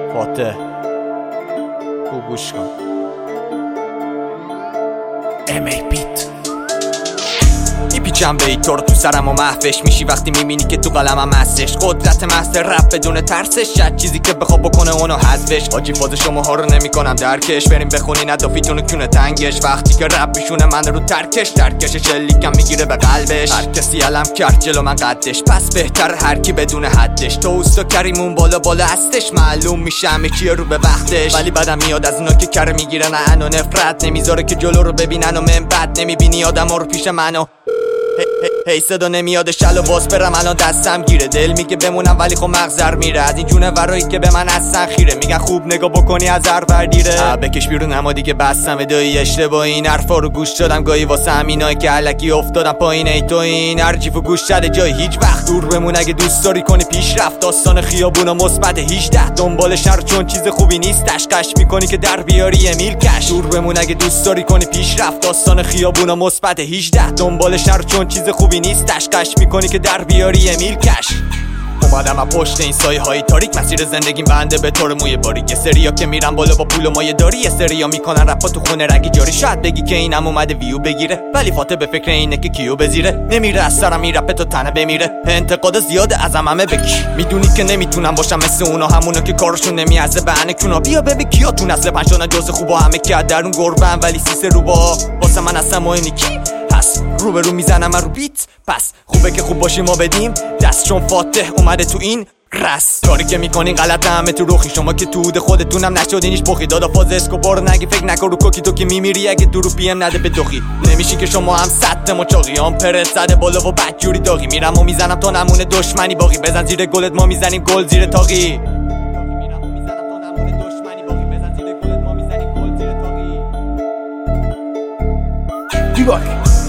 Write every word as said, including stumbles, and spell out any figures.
فاتح خوب گوش کن. ام ای بیت میپیچم به ای تو رو تو سرم و محوش میشی وقتی میبینی که تو قلمم هستش. قدرت محض رپ بدون ترسش، شاید چیزی که بخواب بکنه اونو حذفش. حاجی فاز شماها رو نمیکنم درکش، بریم بخونین ادافیتون کونه تنگش. وقتی که رپ میشونه من رو ترکش، ترکش شلیکم میگیره به قلبش. هر کسی علم کرد جلو من قدش، پس بهتر هر کی بدون حدش. تو اوستا کریمون بالا بالا هستش، معلوم میشه همه چیه رو به وقتش. ولی بعدم میاد از اونا که کره میگیرن و نفرت نمیذاره که جلو رو ببینن و من بد نمیبینی آدما رو پیش منو. هی hey, hey, صدا نمیاد شلو باز برم الان دستم گیره. دل میگه بمونم ولی خب مغزر میره از این جونه ورایی که به من هستن خیره. میگن خوب نگاه بکنی از هر بردیره. بکش بیرون اما دیگه بستم دایی اشتباهی. این حرفا رو گوش دادم گاهی واسه همینایی که علکی افتادم پایین. ای تو این هر جیفو گوش شده جای هیچ وقت دور بمون اگه دوست داری کنی پیشرفت. داستان خیابونا مثبت هجده دنبالش نرو چون چیز خوبی نیستش. قش میکنی که در بیاری امیل کش. دور بمون اگه دوست داری کنی پیشرفت. داستان خیابونا مثبت هجده دنبالش نرو چون چیز خوبی نیستش. قش میکنی که در بیاری امیل کش. اومدم از پشت این سایه های تاریک، مسیر زندگیم بنده به طور موی باریک. یه سریا که میرن بالا با پول و مایه داری، یه سریا میکنن رپا تو خونه رگی جاری. شاید بگی که اینم اومده ویو بگیره، ولی فاتح به فکر اینه که کیو بزیره. نمیره از سرم این رپ تو تنه بمیره. انتقاد زیاده ازم همه بکی، میدونی که نمیتونم باشم مثل اونا، همونا که کارشون نمیازه بهانه کونا. بیا ببین کیا تو نسل پنجشون جز خوبا، همه که درون گربن ولی سیسه رو با واسه من اصلا مهم کی. پس رو به رو میزنم رو بیت، پس خوبه که خوب باشیم ما بدیم دست، چون فاتح اومده تو این رس. کاری که میکنین غلط همه تو روخی، شما که تو خودتونم نشدینیش بخی. دادا فاز اسکوبار نگی فکر نکن رو کوکی تو که میمیری اگه درو پی ام نده به دخی. نمیشین که شما هم سطح مچاقی هم پرس زده بالا و بدجوری داغی. میرم و میزنم تا نمونه دشمنی باقی، بزن زیر گلت ما میزنیم گل زیر تاقی. دیوار